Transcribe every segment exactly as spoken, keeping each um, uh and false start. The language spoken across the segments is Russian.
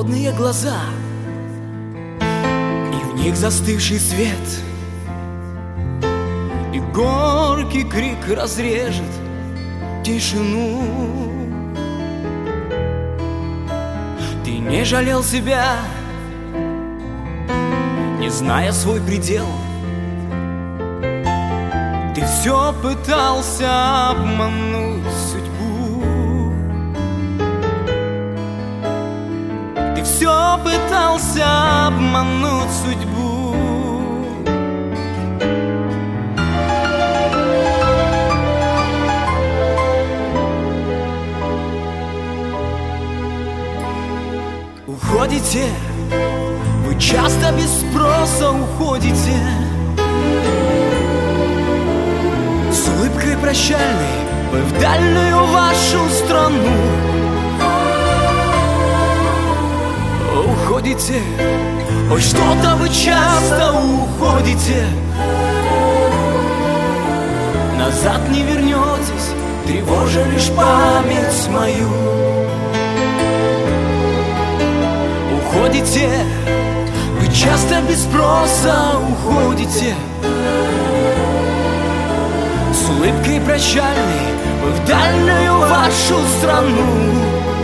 холодные глаза, и в них застывший свет, и горький крик разрежет тишину. Ты не жалел себя, не зная свой предел. Ты все пытался обмануть судьбу. Ты все пытался обмануть судьбу. Уходите, вы часто без спроса уходите, с улыбкой прощальной вы в дальнюю вашу страну. Уходите, ой, что-то вы часто уходите, назад не вернетесь, тревожа лишь память мою. Уходите, вы часто без спроса уходите, с улыбкой прощальной вы в дальнюю вашу страну.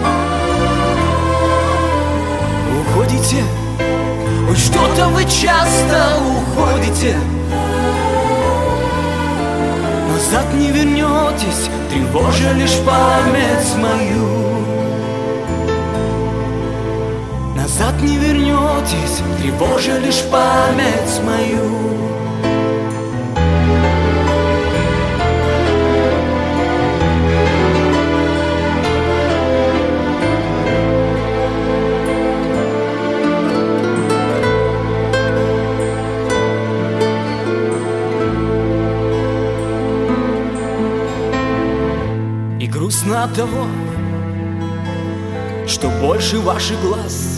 Уходите, ой, что-то вы часто уходите, назад не вернетесь, тревожа лишь память мою. Назад не вернетесь, тревожа лишь память мою. И грустно от того, что больше ваших глаз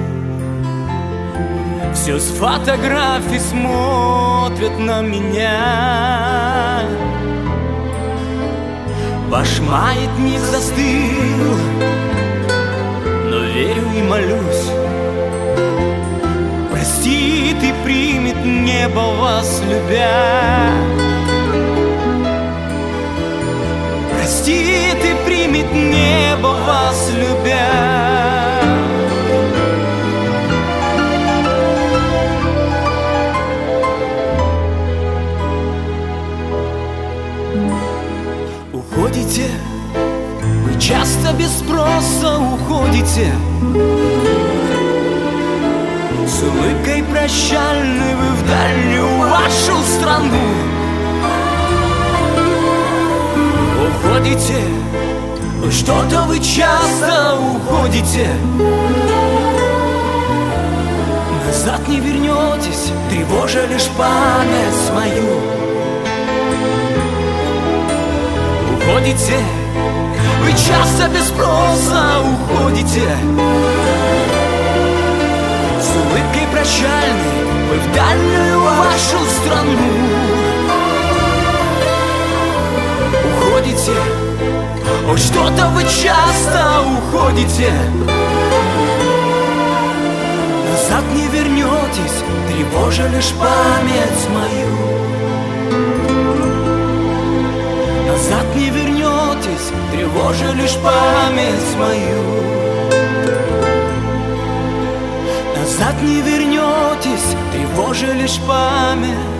все с фотографий смотрят на меня. Ваш маятник застыл, но верю и молюсь, простит и примет небо вас любя. Простит и примет небо вас любя. Уходите, вы часто без спроса уходите, с улыбкой прощальной вы в дальнюю вашу страну. Уходите, ой, что-то вы часто уходите, назад не вернетесь, тревожа лишь память мою. Уходите, вы часто без спроса уходите, с улыбкой прощальной вы в дальнюю вашу страну. Уходите, ой, что-то вы часто уходите, назад не вернетесь, тревожа лишь память мою. Назад не вернетесь, тревожа лишь память мою. Назад не вернетесь, тревожа лишь память